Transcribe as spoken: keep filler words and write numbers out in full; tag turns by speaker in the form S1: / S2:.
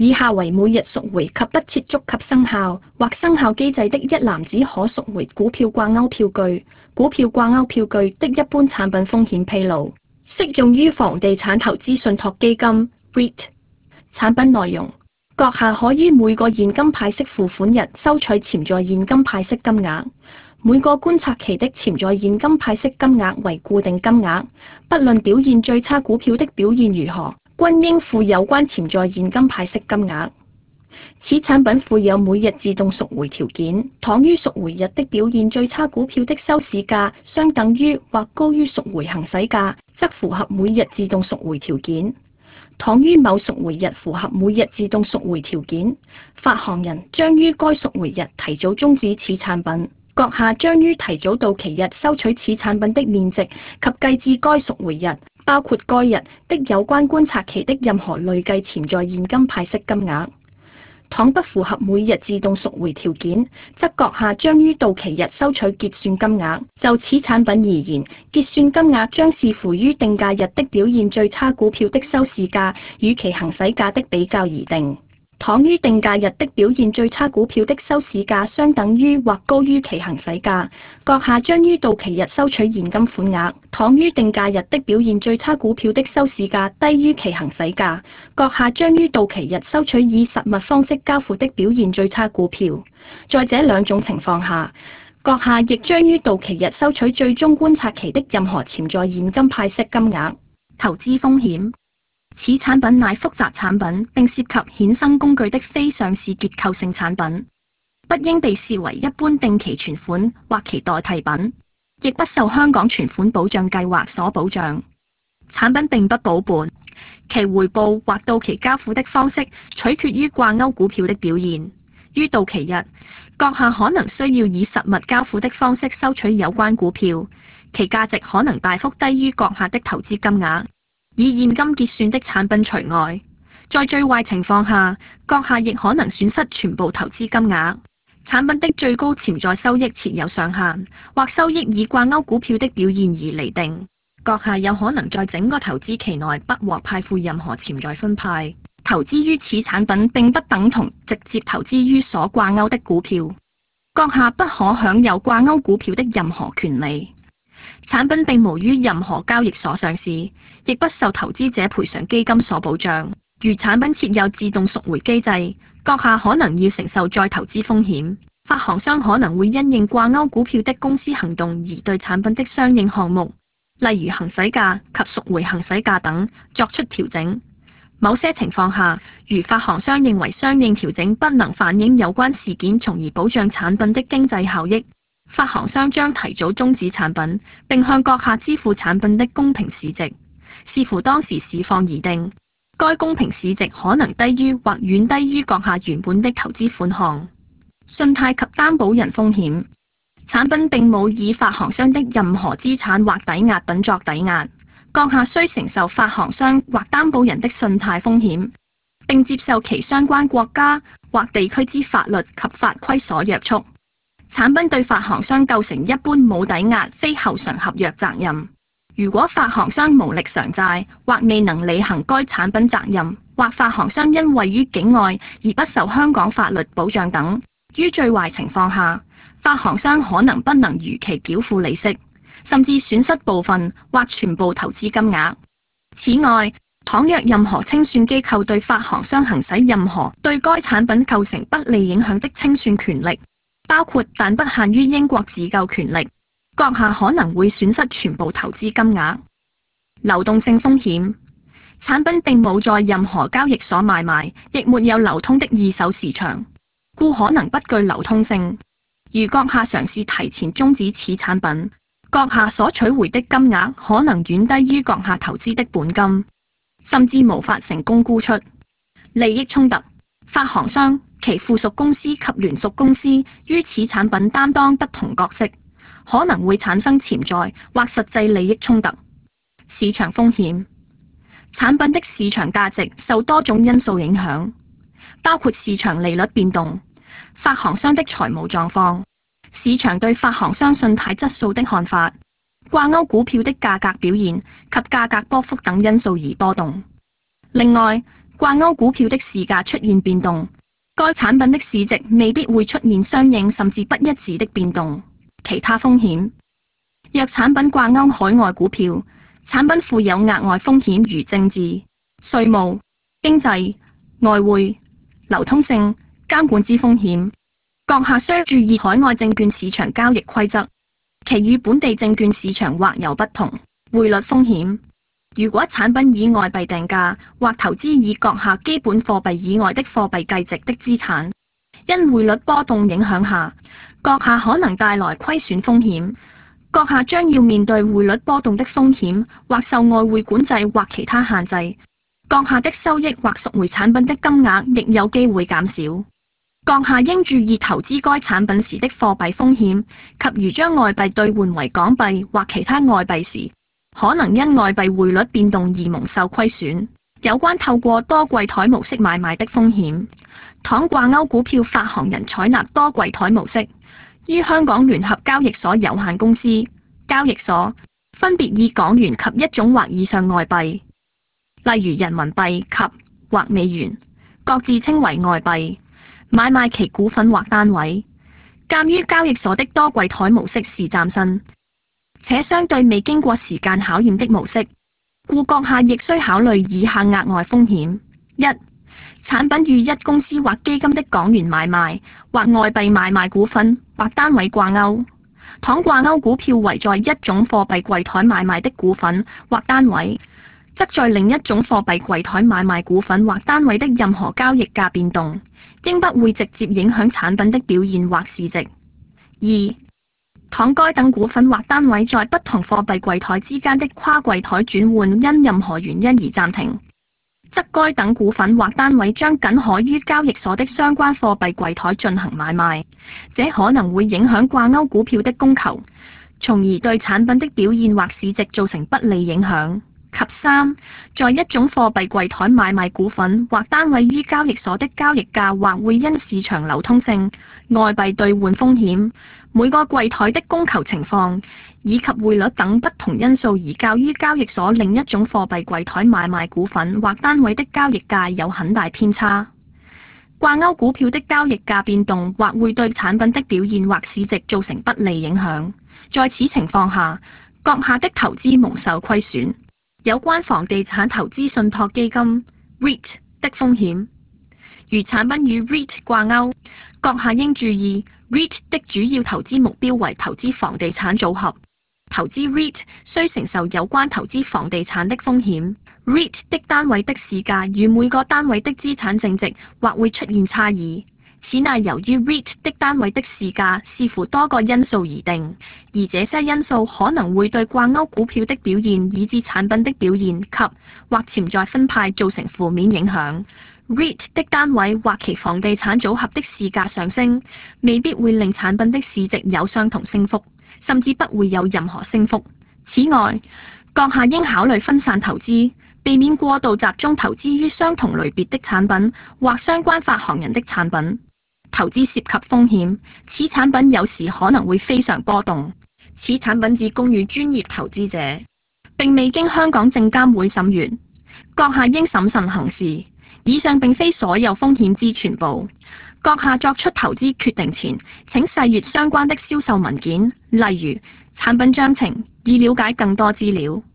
S1: 以下為每日贖回及不設觸及生效或生效機制的一籃子可贖回股票掛鈎票據。股票掛鈎票據的一般產品風險披露，適用於房地產投資信託基金 R E I T。 產品內容：閣下可於每個現金派息付款日收取潛在現金派息金額，每個觀察期的潛在現金派息金額為固定金額，不論表現最差股票的表現如何，均應付有關潛在現金派息金額。此產品附有每日自動贖回條件，倘於贖回日的表現最差股票的收市價相等於或高於贖回行使價，則符合每日自動贖回條件。倘於某贖回日符合每日自動贖回條件，發行人將於該贖回日提早終止此產品。閣下將於提早到期日收取此產品的面值及計至該贖回日，包括該日的有關觀察期的任何累計潛在現金派息金額。倘不符合每日自動贖回條件，則閣下將於到期日收取結算金額。就此產品而言，結算金額將視乎於定價日的表現最差股票的收市價與其行使價的比較而定。倘於定價日的表現最差股票的收市價相等於或高於其行使價，閣下將於到期日收取現金款額。倘於定價日的表現最差股票的收市價低於其行使價，閣下將於到期日收取以實物方式交付的表現最差股票。在這兩種情況下，閣下亦將於到期日收取最終觀察期的任何潛在現金派息金額。投資風險：此產品乃複雜產品，並涉及衍生工具的非上市結構性產品，不應被視為一般定期存款或其代替品，亦不受香港存款保障計劃所保障。產品並不保本，其回報或到期交付的方式取決於掛鈎股票的表現。於到期日，閣下可能需要以實物交付的方式收取有關股票，其價值可能大幅低於閣下的投資金額。以現金結算的產品除外，在最壞情況下，閣下亦可能損失全部投資金額。產品的最高潛在收益設有上限，或收益以掛鈎股票的表現而釐定。閣下有可能在整個投資期內不獲派付任何潛在分派。投資於此產品並不等同直接投資於所掛鈎的股票。閣下不可享有掛鈎股票的任何權利。產品並無於任何交易所上市，亦不受投資者賠償基金所保障。如產品設有自動贖回機制，閣下可能要承受再投資風險。發行商可能會因應掛鈎股票的公司行動而對產品的相應項目，例如行使價及贖回行使價等作出調整。某些情況下，如發行商認為相應調整不能反映有關事件，從而保障產品的經濟效益，發行商將提早終止產品，並向閣下支付產品的公平市值，視乎當時市況而定。該公平市值可能低於或遠低於閣下原本的投資款項。信貸及擔保人風險：產品並冇以發行商的任何資產或抵押品作抵押，閣下需承受發行商或擔保人的信貸風險，並接受其相關國家或地區之法律及法規所約束。產品對發行商構成一般冇抵押非後償合約責任。如果發行商無力償債或未能履行該產品責任，或發行商因位於境外而不受香港法律保障等，於最壞情況下，發行商可能不能如期繳付利息，甚至損失部分或全部投資金額。此外，倘若任何清算機構對發行商行使任何對該產品構成不利影響的清算權力，包括但不限於英國自救權力，閣下可能會損失全部投資金額。流動性風險：產品並冇在任何交易所買賣，亦沒有流通的二手市場，故可能不具流通性。如閣下嘗試提前終止此產品，閣下所取回的金額可能遠低於閣下投資的本金，甚至無法成功沽出。利益衝突：發行商、其附屬公司及聯屬公司於此產品擔當不同角色，可能會產生潛在或實際利益衝突。市場風險：產品的市場價值受多種因素影響，包括市場利率變動、發行商的財務狀況、市場對發行商信貸質素的看法、掛鈎股票的價格表現及價格波幅等因素而波動。另外， 掛鈎股票的市價出現變動，該產品的市值未必會出現相應甚至不一致的變動。其他風險，若產品掛鈎海外股票，產品附有額外風險如政治、稅務、經濟、外匯、流通性、監管之風險。閣下需注意海外證券市場交易規則，其與本地證券市場或有不同。匯率風險，如果產品以外幣定價或投資以閣下基本貨幣以外的貨幣計值的資產，因匯率波動影響下，閣下可能帶來虧損風險。閣下將要面對匯率波動的風險，或受外匯管制或其他限制。閣下的收益或贖回產品的金額亦有機會減少。閣下應注意投資該產品時的貨幣風險，及如將外幣兌換為港幣或其他外幣時，可能因外幣匯率變動而蒙受虧損。有關透過多櫃台模式買賣的風險，倘掛鈎股票發行人採納多櫃台模式，於香港聯合交易所有限公司交易所分別以港元及一種或以上外幣，例如人民幣及或美元，各自稱為外幣，買賣其股份或單位。鑒於交易所的多櫃台模式是嶄新且相對未經過時間考驗的模式，故閣下亦需考慮以下額外風險：一、產品與一公司或基金的港元買賣或外幣買賣股份或單位掛鈎，倘掛鈎股票為在一種貨幣櫃台買賣的股份或單位，則在另一種貨幣櫃台買賣股份或單位的任何交易價變動，應不會直接影響產品的表現或市值。二、倘該等股份或單位在不同貨幣櫃台之間的跨櫃台轉換因任何原因而暫停，則該等股份或單位將僅可於交易所的相關貨幣櫃台進行買賣，這可能會影響掛鈎股票的供求，從而對產品的表現或市值造成不利影響。及三，在一種貨幣櫃台買賣股份或單位於交易所的交易價或會因市場流通性、外幣兌換風險、每個櫃台的供求情況以及匯率等不同因素而較於交易所另一種貨幣櫃台買賣股份或單位的交易價有很大偏差。掛鈎股票的交易價變動或會對產品的表現或市值造成不利影響，在此情況下，閣下的投資蒙受虧損。有關房地產投資信託基金 REIT 的風險，如產品與 REIT 掛鈎，閣下應注意 REIT 的主要投資目標為投資房地產組合，投資 REIT 需承受有關投資房地產的風險。REIT 的單位的市價與每個單位的資產淨值或會出現差異，此乃由於 REIT 的單位的市價視乎多個因素而定，而這些因素可能會對掛鈎股票的表現以至產品的表現及或潛在分派造成負面影響。REIT 的單位或其房地產組合的市價上升，未必會令產品的市值有相同升幅，甚至不會有任何升幅。此外，閣下應考慮分散投資，避免過度集中投資於相同類別的產品或相關發行人的產品。投資涉及風險，此產品有時可能會非常波動。此產品只供予專業投資者，並未經香港證監會審閱。閣下應審慎行事。以上並非所有風險之全部。閣下作出投資決定前，請細閱相關的銷售文件，例如產品章程，以了解更多資料。